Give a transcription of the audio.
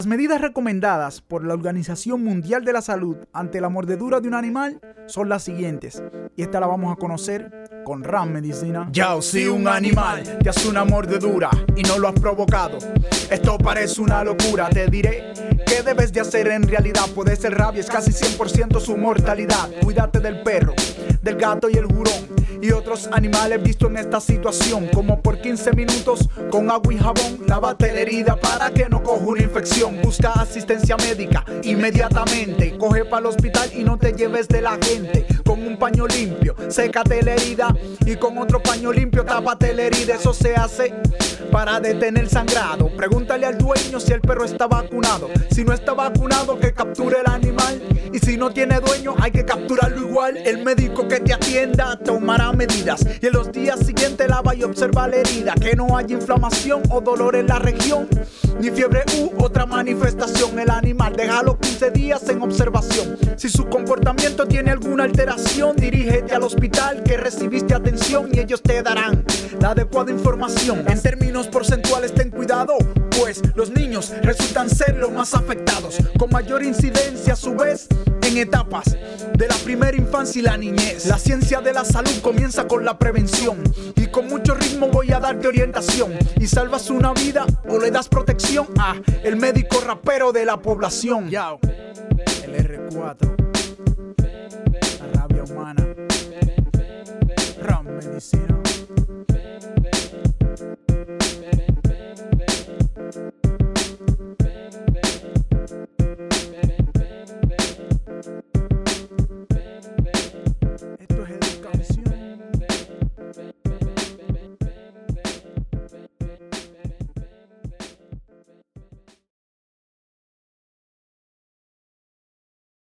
Las medidas recomendadas por la Organización Mundial de la Salud ante la mordedura de un animal son las siguientes, y esta la vamos a conocer con Ram Medicina. Yao, si un animal te hace una mordedura y no lo has provocado, esto parece una locura. Te diré qué debes de hacer en realidad. Puede ser rabia, es casi 100% su mortalidad. Cuídate del perro, del gato y el hurón y otros animales vistos en esta situación. Como por 15 minutos con agua y jabón, lávate la herida para que no coja una infección. Busca asistencia médica inmediatamente. Coge para el hospital y no te lleves de la gente. Con un paño limpio, sécate la herida y con otro paño limpio tápate la herida. Eso se hace para detener sangrado. Pregúntale al dueño si el perro está vacunado. Si no está vacunado, que capture el animal. Y si no tiene dueño, hay que capturarlo igual. El médico que te atienda tomará medidas y en los días siguientes lava y observa la herida, que no haya inflamación o dolor en la región, ni fiebre u otra manifestación. El animal déjalo 15 días en observación. Si su comportamiento tiene alguna alteración, dirígete al hospital que recibiste atención y ellos te darán la adecuada información. En términos porcentuales ten cuidado, pues los niños resultan ser los más afectados, con mayor incidencia a su vez en etapas de la primera infancia y la niñez. La ciencia de la salud comienza con la prevención y con mucho ritmo voy a darte orientación. Y salvas una vida o le das protección a el médico rapero de la población. Yao, el R4, la rabia humana, Ram Medicina.